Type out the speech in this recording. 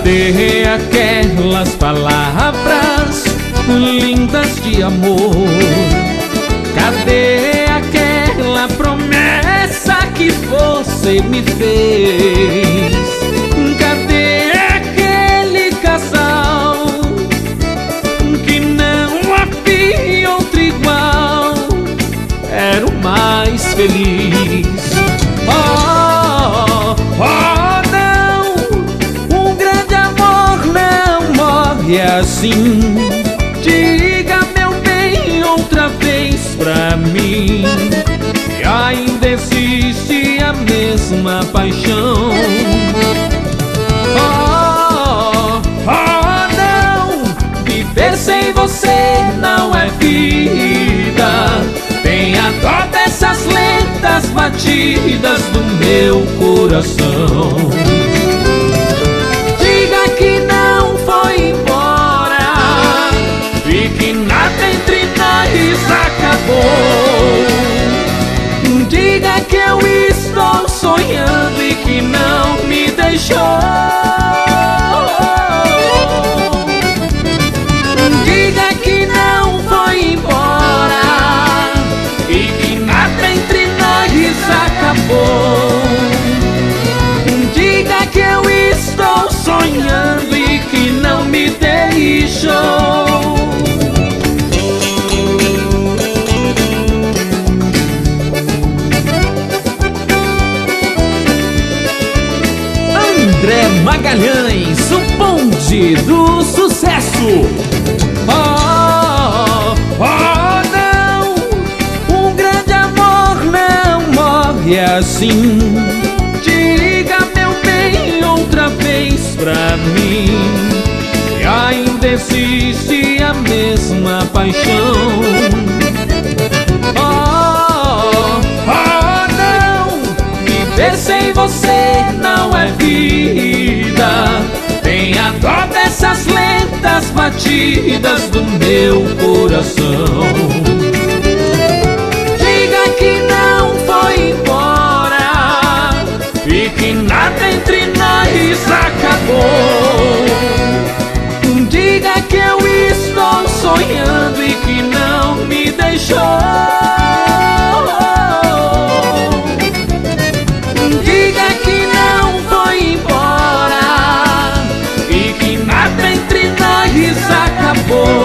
Cadê aquelas palavras lindas de amor? Cadê aquela promessa que você me fez? Cadê aquele casal que não havia outro igual? Era o mais feliz. Oh, oh, não, um grande amor não morre assim. Diga, meu bem, outra vez pra mim, que ainda existe a mesma paixão. Oh, oh, não, viver sem você não é vida. Tenha dó dessas lentas batidas do meu coração. Diga que não foi embora e que nada entre nós acabou. Diga que eu estou sonhando e que não me deixou. Diga que não foi embora e que nada entre nós acabou. Diga que eu estou sonhando e que não me deixou. André Magalhães, o bonde do sucesso. Oh, oh, não, um grande amor não morre assim. Diga, meu bem, outra vez pra mim, que ainda existe a mesma paixão. Oh, oh, não, viver sem você não é vida. Tenha dó dessas lentas batidas do meu coração. Diga que não foi embora e que nada entre nós acabou. Diga que eu estou sonhando e que não me deixou. Diga que não foi embora e que nada entre nós acabou.